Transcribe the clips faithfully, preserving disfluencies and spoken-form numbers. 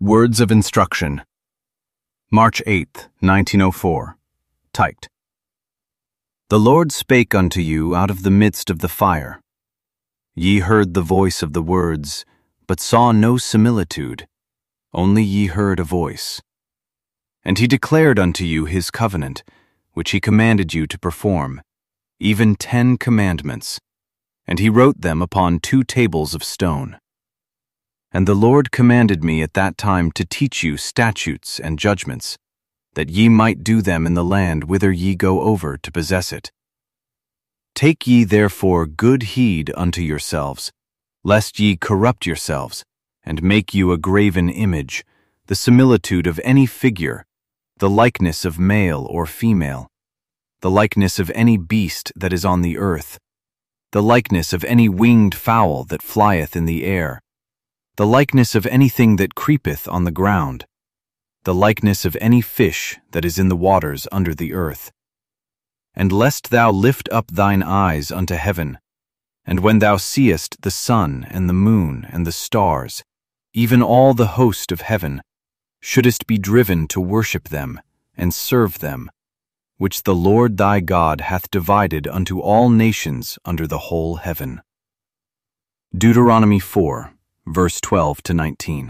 Words of Instruction. March eighth, nineteen oh four. Typed. The Lord spake unto you out of the midst of the fire. Ye heard the voice of the words, but saw no similitude, only ye heard a voice. And he declared unto you his covenant, which he commanded you to perform, even ten commandments, and he wrote them upon two tables of stone. And the Lord commanded me at that time to teach you statutes and judgments, that ye might do them in the land whither ye go over to possess it. Take ye therefore good heed unto yourselves, lest ye corrupt yourselves, and make you a graven image, the similitude of any figure, the likeness of male or female, the likeness of any beast that is on the earth, the likeness of any winged fowl that flieth in the air, the likeness of anything that creepeth on the ground, the likeness of any fish that is in the waters under the earth. And lest thou lift up thine eyes unto heaven, and when thou seest the sun and the moon and the stars, even all the host of heaven, shouldest be driven to worship them and serve them, which the Lord thy God hath divided unto all nations under the whole heaven. Deuteronomy four, verse twelve to nineteen.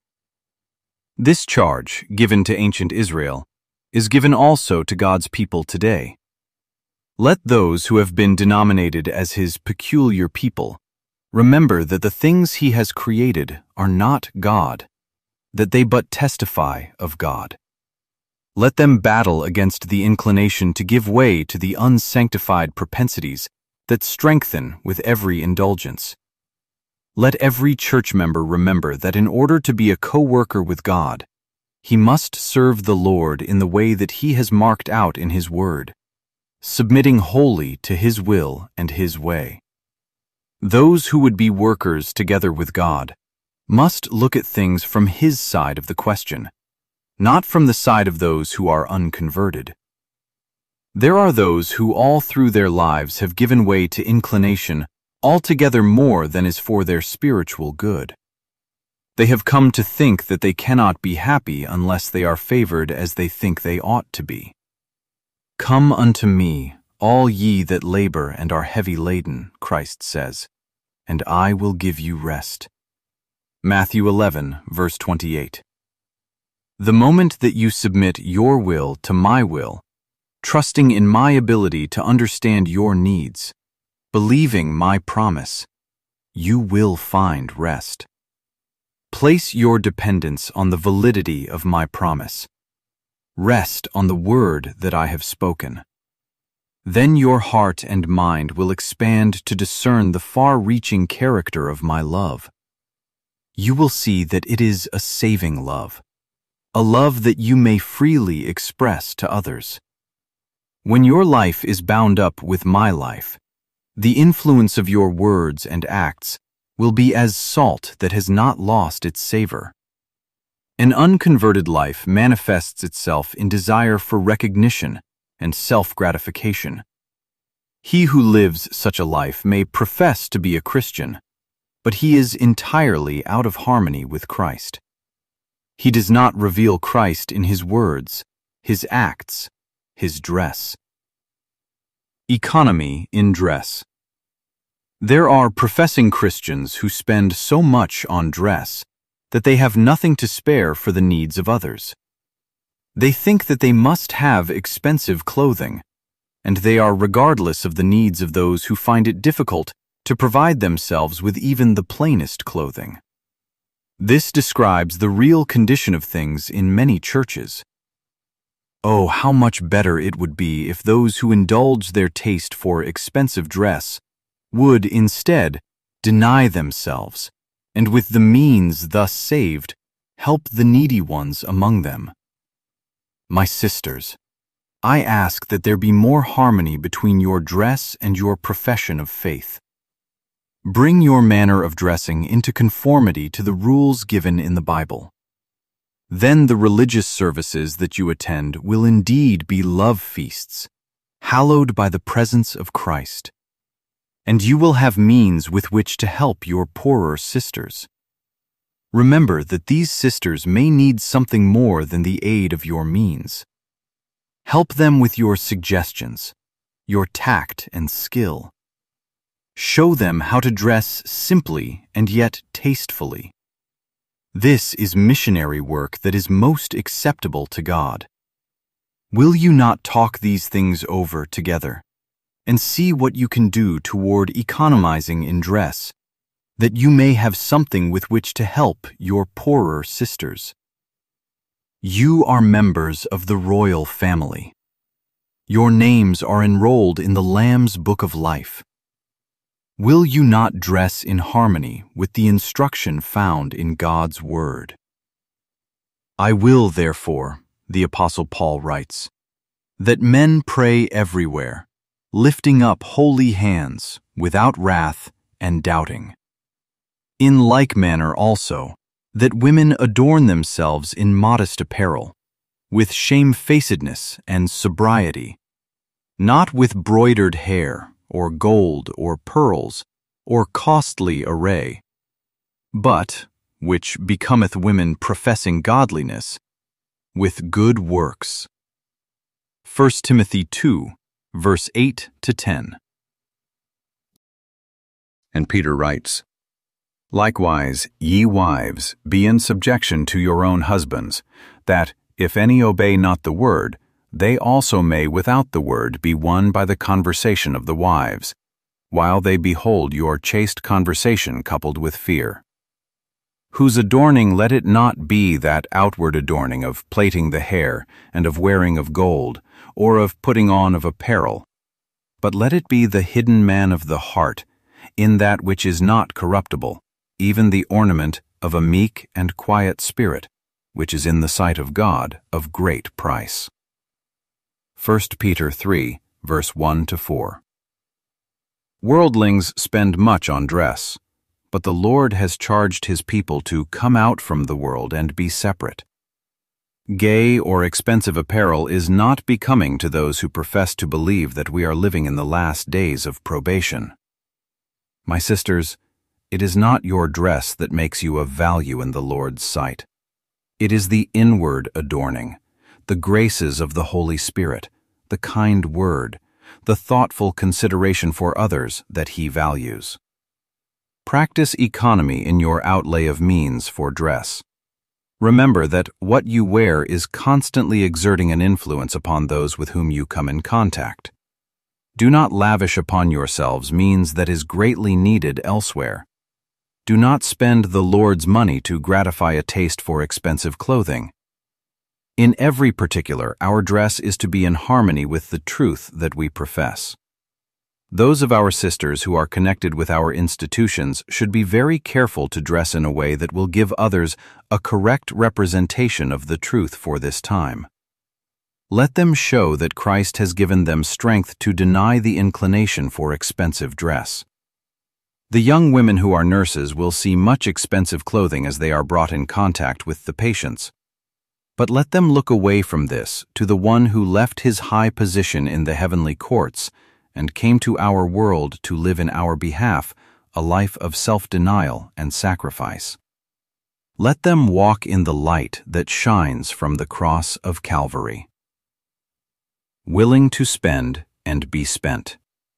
This charge, given to ancient Israel, is given also to God's people today. Let those who have been denominated as his peculiar people remember that the things he has created are not God, that they but testify of God. Let them battle against the inclination to give way to the unsanctified propensities that strengthen with every indulgence. Let every church member remember that in order to be a co-worker with God, he must serve the Lord in the way that he has marked out in his word, submitting wholly to his will and his way. Those who would be workers together with God must look at things from his side of the question, not from the side of those who are unconverted. There are those who all through their lives have given way to inclination altogether more than is for their spiritual good. They have come to think that they cannot be happy unless they are favored as they think they ought to be. Come unto me, all ye that labor and are heavy laden, Christ says, and I will give you rest. Matthew eleven, verse twenty-eight. The moment that you submit your will to my will, trusting in my ability to understand your needs, believing my promise, you will find rest. Place your dependence on the validity of my promise. Rest on the word that I have spoken. Then your heart and mind will expand to discern the far-reaching character of my love. You will see that it is a saving love, a love that you may freely express to others. When your life is bound up with my life, the influence of your words and acts will be as salt that has not lost its savor. An unconverted life manifests itself in desire for recognition and self-gratification. He who lives such a life may profess to be a Christian, but he is entirely out of harmony with Christ. He does not reveal Christ in his words, his acts, his dress. Economy in dress. There are professing Christians who spend so much on dress that they have nothing to spare for the needs of others. They think that they must have expensive clothing, and they are regardless of the needs of those who find it difficult to provide themselves with even the plainest clothing. This describes the real condition of things in many churches. Oh, how much better it would be if those who indulge their taste for expensive dress would, instead, deny themselves, and with the means thus saved, help the needy ones among them. My sisters, I ask that there be more harmony between your dress and your profession of faith. Bring your manner of dressing into conformity to the rules given in the Bible. Then the religious services that you attend will indeed be love feasts, hallowed by the presence of Christ. And you will have means with which to help your poorer sisters. Remember that these sisters may need something more than the aid of your means. Help them with your suggestions, your tact and skill. Show them how to dress simply and yet tastefully. This is missionary work that is most acceptable to God. Will you not talk these things over together and see what you can do toward economizing in dress, that you may have something with which to help your poorer sisters? You are members of the royal family. Your names are enrolled in the Lamb's Book of Life. Will you not dress in harmony with the instruction found in God's Word? I will, therefore, the Apostle Paul writes, that men pray everywhere, lifting up holy hands, without wrath and doubting. In like manner also, that women adorn themselves in modest apparel, with shamefacedness and sobriety, not with broidered hair, or gold, or pearls, or costly array, but, which becometh women professing godliness, with good works. First Timothy two, verse eight to ten. And Peter writes, Likewise, ye wives, be in subjection to your own husbands, that, if any obey not the word, they also may without the word be won by the conversation of the wives, while they behold your chaste conversation coupled with fear. Whose adorning let it not be that outward adorning of plaiting the hair, and of wearing of gold, or of putting on of apparel, but let it be the hidden man of the heart, in that which is not corruptible, even the ornament of a meek and quiet spirit, which is in the sight of God of great price. First Peter three, verse one to four. Worldlings spend much on dress, but the Lord has charged his people to come out from the world and be separate. Gay or expensive apparel is not becoming to those who profess to believe that we are living in the last days of probation. My sisters, it is not your dress that makes you of value in the Lord's sight. It is the inward adorning, the graces of the Holy Spirit, the kind word, the thoughtful consideration for others that he values. Practice economy in your outlay of means for dress. Remember that what you wear is constantly exerting an influence upon those with whom you come in contact. Do not lavish upon yourselves means that is greatly needed elsewhere. Do not spend the Lord's money to gratify a taste for expensive clothing. In every particular, our dress is to be in harmony with the truth that we profess. Those of our sisters who are connected with our institutions should be very careful to dress in a way that will give others a correct representation of the truth for this time. Let them show that Christ has given them strength to deny the inclination for expensive dress. The young women who are nurses will see much expensive clothing as they are brought in contact with the patients. But let them look away from this to the one who left his high position in the heavenly courts and came to our world to live in our behalf a life of self-denial and sacrifice. Let them walk in the light that shines from the cross of Calvary. Willing to spend and be spent.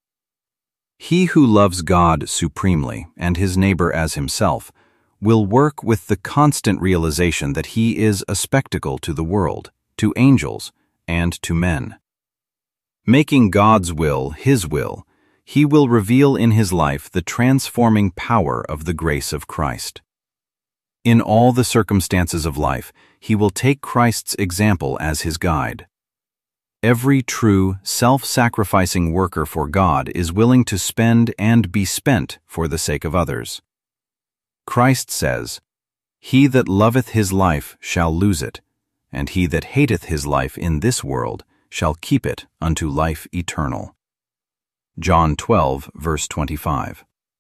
He who loves God supremely and his neighbor as himself will work with the constant realization that he is a spectacle to the world, to angels, and to men. Making God's will his will, he will reveal in his life the transforming power of the grace of Christ. In all the circumstances of life, he will take Christ's example as his guide. Every true, self-sacrificing worker for God is willing to spend and be spent for the sake of others. Christ says, "He that loveth his life shall lose it, and he that hateth his life in this world shall keep it unto life eternal." John twelve, verse twenty-five.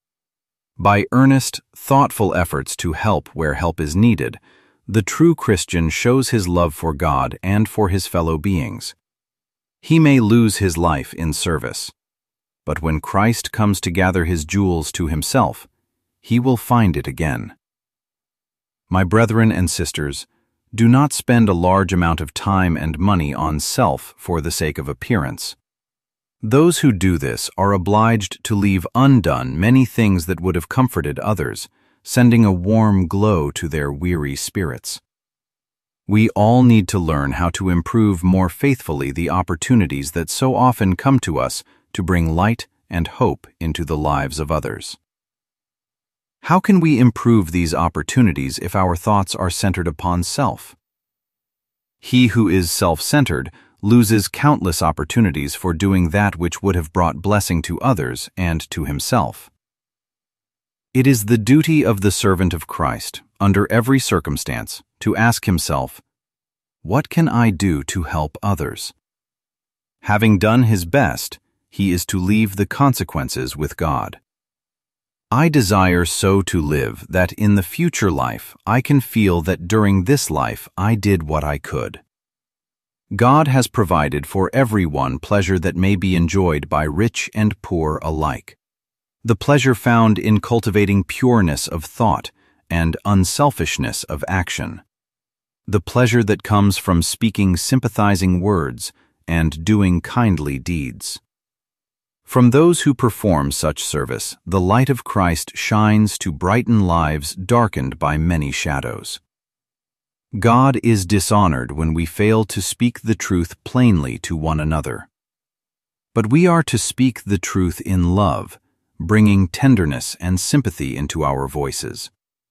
By earnest, thoughtful efforts to help where help is needed, the true Christian shows his love for God and for his fellow beings. He may lose his life in service, but when Christ comes to gather his jewels to himself, he will find it again. My brethren and sisters, do not spend a large amount of time and money on self for the sake of appearance. Those who do this are obliged to leave undone many things that would have comforted others, sending a warm glow to their weary spirits. We all need to learn how to improve more faithfully the opportunities that so often come to us to bring light and hope into the lives of others. How can we improve these opportunities if our thoughts are centered upon self? He who is self-centered loses countless opportunities for doing that which would have brought blessing to others and to himself. It is the duty of the servant of Christ, under every circumstance, to ask himself, "What can I do to help others?" Having done his best, he is to leave the consequences with God. I desire so to live that in the future life I can feel that during this life I did what I could. God has provided for everyone pleasure that may be enjoyed by rich and poor alike. The pleasure found in cultivating pureness of thought and unselfishness of action. The pleasure that comes from speaking sympathizing words and doing kindly deeds. From those who perform such service, the light of Christ shines to brighten lives darkened by many shadows. God is dishonored when we fail to speak the truth plainly to one another. But we are to speak the truth in love, bringing tenderness and sympathy into our voices.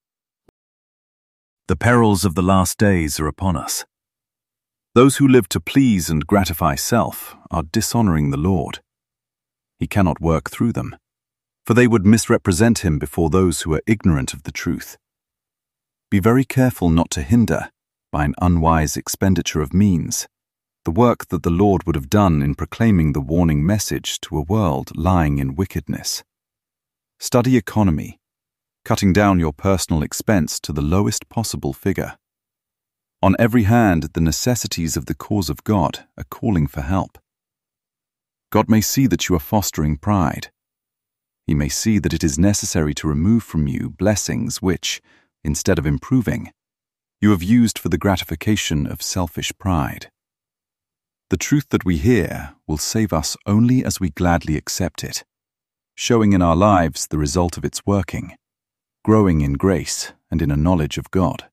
The perils of the last days are upon us. Those who live to please and gratify self are dishonoring the Lord. He cannot work through them, for they would misrepresent him before those who are ignorant of the truth. Be very careful not to hinder, by an unwise expenditure of means, the work that the Lord would have done in proclaiming the warning message to a world lying in wickedness. Study economy, cutting down your personal expense to the lowest possible figure. On every hand, the necessities of the cause of God are calling for help. God may see that you are fostering pride. He may see that it is necessary to remove from you blessings which, instead of improving, you have used for the gratification of selfish pride. The truth that we hear will save us only as we gladly accept it, showing in our lives the result of its working, growing in grace and in a knowledge of God.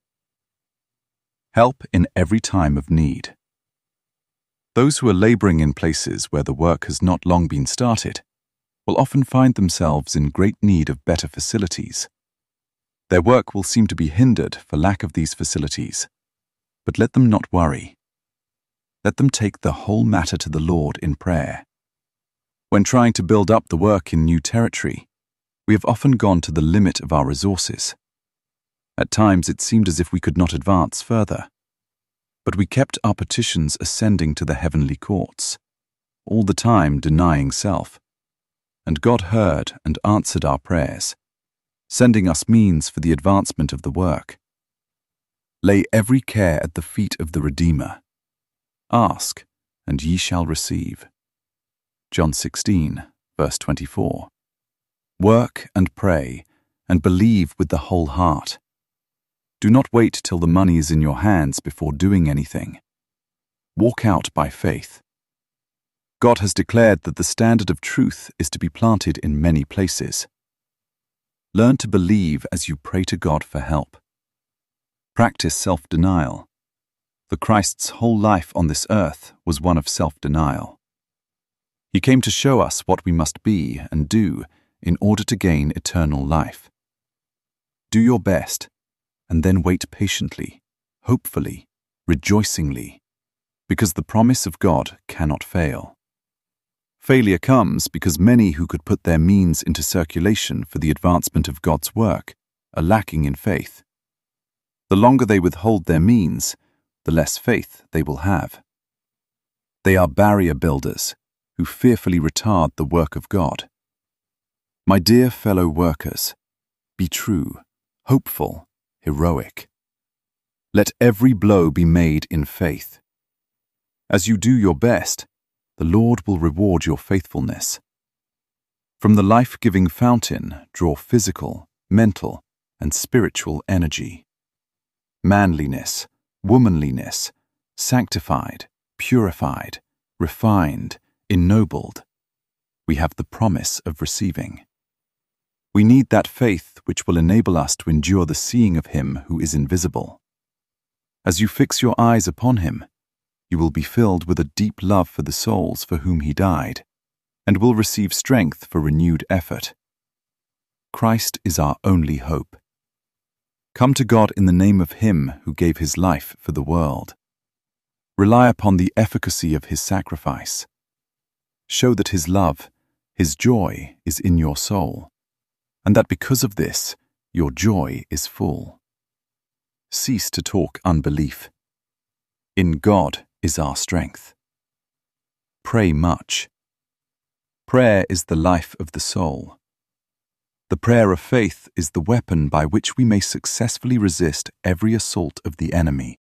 Help in every time of need. Those who are laboring in places where the work has not long been started will often find themselves in great need of better facilities. Their work will seem to be hindered for lack of these facilities, but let them not worry. Let them take the whole matter to the Lord in prayer. When trying to build up the work in new territory, we have often gone to the limit of our resources. At times it seemed as if we could not advance further. But we kept our petitions ascending to the heavenly courts, all the time denying self. And God heard and answered our prayers, sending us means for the advancement of the work. Lay every care at the feet of the Redeemer. Ask, and ye shall receive. John sixteen, verse twenty-four. Work and pray, and believe with the whole heart. Do not wait till the money is in your hands before doing anything. Walk out by faith. God has declared that the standard of truth is to be planted in many places. Learn to believe as you pray to God for help. Practice self-denial. The Christ's whole life on this earth was one of self-denial. He came to show us what we must be and do in order to gain eternal life. Do your best, and then wait patiently, hopefully, rejoicingly, because the promise of God cannot fail. Failure comes because many who could put their means into circulation for the advancement of God's work are lacking in faith. The longer they withhold their means, the less faith they will have. They are barrier builders who fearfully retard the work of God. My dear fellow workers, be true, hopeful, heroic. Let every blow be made in faith. As you do your best, the Lord will reward your faithfulness. From the life-giving fountain, draw physical, mental, and spiritual energy. manliness, womanliness, sanctified, purified, refined, ennobled. We have the promise of receiving. We need that faith which will enable us to endure the seeing of Him who is invisible. As you fix your eyes upon Him, you will be filled with a deep love for the souls for whom He died, and will receive strength for renewed effort. Christ is our only hope. Come to God in the name of Him who gave His life for the world. Rely upon the efficacy of His sacrifice. Show that His love, His joy is in your soul, and that because of this, your joy is full. Cease to talk unbelief. In God is our strength. Pray much. Prayer is the life of the soul. The prayer of faith is the weapon by which we may successfully resist every assault of the enemy.